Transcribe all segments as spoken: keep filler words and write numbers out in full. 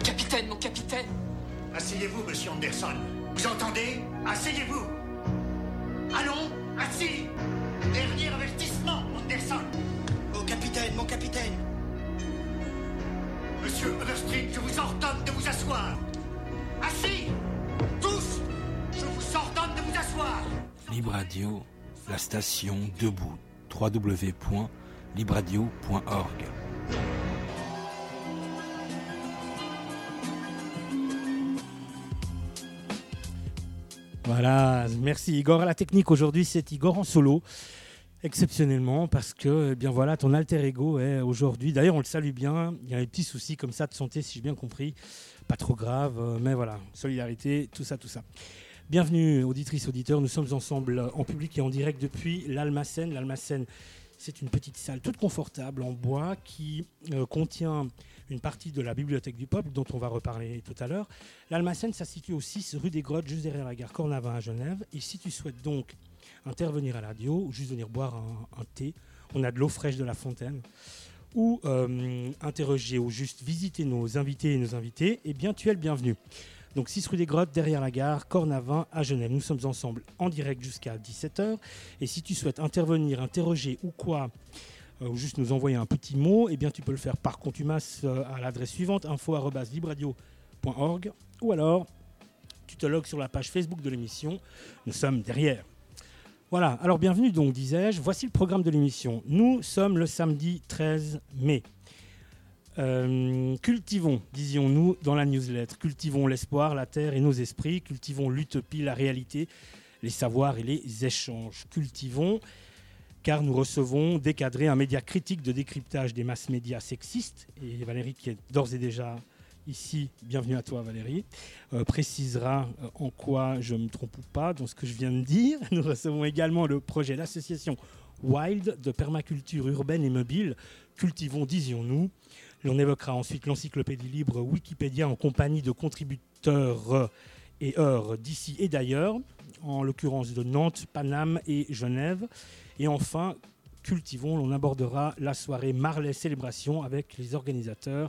Capitaine, mon capitaine. Asseyez-vous, monsieur Anderson. Vous entendez? Asseyez-vous. Allons, assis. Dernier avertissement, Anderson. Oh, capitaine, mon capitaine. Monsieur Overstreet, je vous ordonne de vous asseoir. Assis. Tous, je vous ordonne de vous asseoir. Libre Radio, la station debout. w w w point libre radio point org. Voilà, merci Igor à la technique. Aujourd'hui, c'est Igor en solo, exceptionnellement, parce que, eh bien voilà, ton alter ego est aujourd'hui. D'ailleurs, on le salue bien. Il y a des petits soucis comme ça de santé, si j'ai bien compris. Pas trop grave, mais voilà, solidarité, tout ça, tout ça. Bienvenue, auditrices, auditeurs. Nous sommes ensemble en public et en direct depuis l'Almacène. L'Almacène, c'est une petite salle toute confortable en bois qui euh, contient une partie de la bibliothèque du peuple dont on va reparler tout à l'heure. L'Almacène, ça se situe au six rue des Grottes, juste derrière la gare Cornavin à Genève. Et si tu souhaites donc intervenir à la radio ou juste venir boire un, un thé, on a de l'eau fraîche de la fontaine, ou euh, interroger ou juste visiter nos invités et nos invités, eh bien tu es le bienvenu. Donc six rue des Grottes, derrière la gare Cornavin à Genève. Nous sommes ensemble en direct jusqu'à dix-sept heures. Et si tu souhaites intervenir, interroger ou quoi, euh, ou juste nous envoyer un petit mot, eh bien tu peux le faire par contumace euh, à l'adresse suivante, info arobase libre radio point org, ou alors tu te logs sur la page Facebook de l'émission. Nous sommes derrière. Voilà, alors bienvenue donc, disais-je. Voici le programme de l'émission. Nous sommes le samedi treize mai. Euh, cultivons, disions-nous dans la newsletter, cultivons l'espoir, la terre et nos esprits, cultivons l'utopie, la réalité, les savoirs et les échanges. Cultivons, car nous recevons Décadré, un média critique de décryptage des masses médias sexistes. Et Valérie, qui est d'ores et déjà ici, bienvenue à toi Valérie, euh, précisera euh, en quoi je me trompe ou pas dans ce que je viens de dire. Nous recevons également le projet, l'association Wild de permaculture urbaine et mobile. Cultivons, disions-nous. On évoquera ensuite l'encyclopédie libre Wikipédia en compagnie de contributeurs et heures d'ici et d'ailleurs, en l'occurrence de Nantes, Paname et Genève. Et enfin, cultivons, on abordera la soirée Marley Célébration avec les organisateurs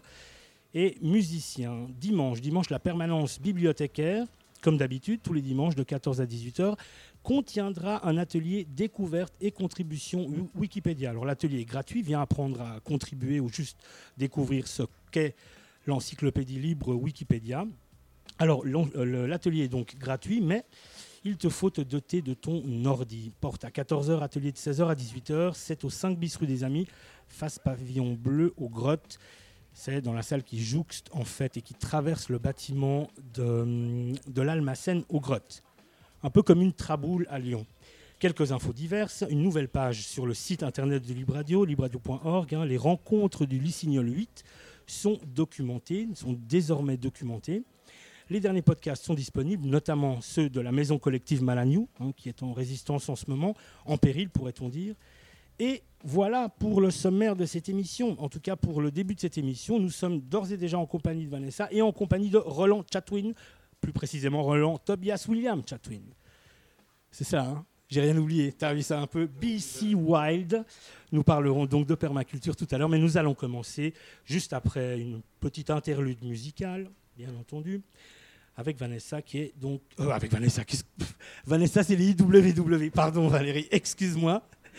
et musiciens. Dimanche, dimanche, la permanence bibliothécaire, comme d'habitude, tous les dimanches de quatorze à dix-huit heures, contiendra un atelier découverte et contribution Wikipédia. Alors l'atelier est gratuit, viens apprendre à contribuer ou juste découvrir ce qu'est l'encyclopédie libre Wikipédia. Alors l'atelier est donc gratuit, mais il te faut te doter de ton ordi. Porte à quatorze heures, atelier de seize heures à dix-huit heures, c'est au cinq bis rue des Amis, face pavillon bleu aux Grottes. C'est dans la salle qui jouxte en fait et qui traverse le bâtiment de, de l'Almacène aux Grottes. Un peu comme une traboule à Lyon. Quelques infos diverses, une nouvelle page sur le site internet de Libre Radio, libre radio point org. Hein, les rencontres du Lysignol huit sont documentées, sont désormais documentées. Les derniers podcasts sont disponibles, notamment ceux de la maison collective Malagnou, hein, qui est en résistance en ce moment, en péril pourrait-on dire. Et voilà pour le sommaire de cette émission. En tout cas, pour le début de cette émission, nous sommes d'ores et déjà en compagnie de Vanessa et en compagnie de Roland Chatwin, plus précisément Roland Tobias William Chatwin. C'est ça, hein? J'ai rien oublié. Tu as vu ça un peu. B C Wild. Nous parlerons donc de permaculture tout à l'heure, mais nous allons commencer juste après une petite interlude musicale, bien entendu, avec Vanessa qui est donc... Euh, avec Vanessa, Vanessa c'est les I W W. Pardon Valérie, excuse-moi.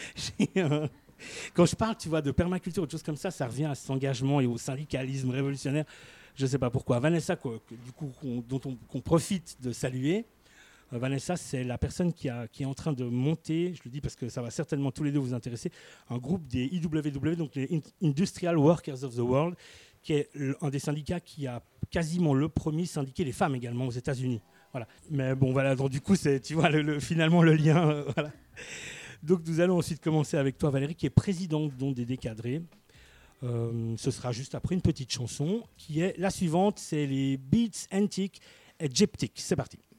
Euh... Quand je parle, tu vois, de permaculture ou de choses comme ça, ça revient à cet engagement et au syndicalisme révolutionnaire. Je ne sais pas pourquoi. Vanessa, quoi, du coup, qu'on, dont on qu'on profite de saluer. Euh, Vanessa, c'est la personne qui, a, qui est en train de monter, je le dis parce que ça va certainement tous les deux vous intéresser, un groupe des I W W, donc les Industrial Workers of the World, qui est un des syndicats qui a quasiment le premier syndiqué les femmes également aux États-Unis. Voilà. Mais bon, voilà, donc du coup, c'est, tu vois, le, le, finalement, le lien. Euh, voilà. Donc nous allons ensuite commencer avec toi, Valérie, qui est présidente donc, des Décadrés. Euh, ce sera juste après une petite chanson qui est la suivante, c'est les Beats Antiques Egyptiques. C'est parti.